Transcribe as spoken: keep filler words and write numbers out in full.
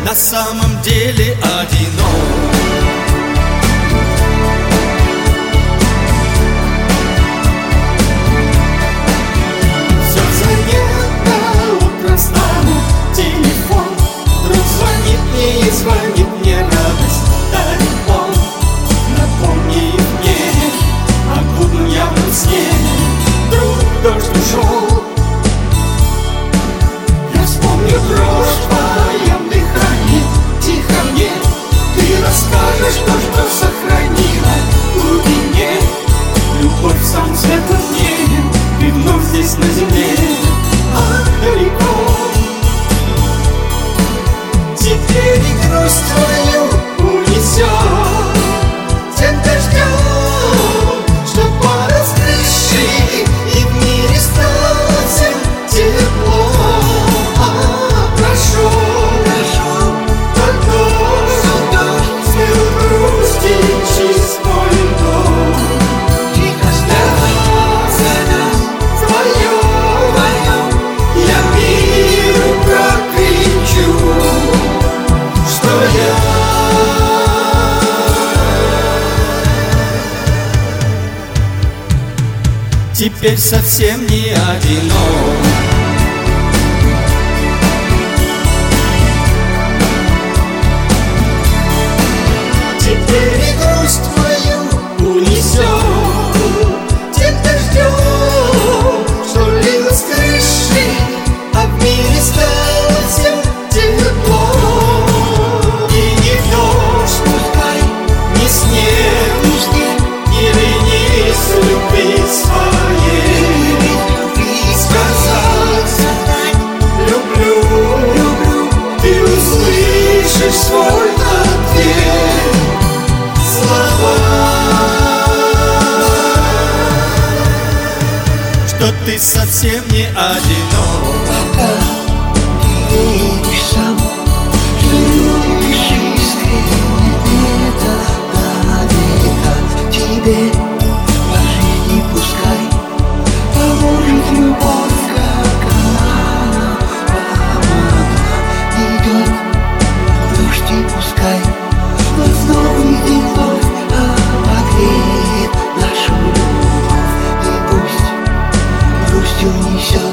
на самом деле одинок. Все занято, утро стану, телефон вдруг звонит мне и звонит мне, радость дарит он. Напомни мне о будном явном сне, вдруг дождь ушел. Я вспомню дрожь в твоем дыхании, тихо мне ты расскажешь то, что сохранила в глубине. Любовь в самом светлом небе, ты вновь здесь на земле, а далеко. Теперь и грусть твою унесет тем дождем, что падал с крыши, и в мире стало всем тепло. А прошел, прошел тот дождь, смел грусти чист мой дом. Тихо для нас вдвоем я миру прокричу, что я теперь совсем не одинок. Теперь и грусть твою унесет тем дождем, что лил с крыши, а в мире стало всем тепло. И не дождь пускай, не снег, не снег, или не с любви своей сказать люблю, люблю, ты услышишь свой ответ. Слова, что ты совсем не одинок. Веришь сам, что любишь искренне, это наверняка тебе по жизни пускай поможет любовь, как она помогла. Идет дождь и пускай нас новый день вновь обогреет нашу любовь, и пусть грустью несет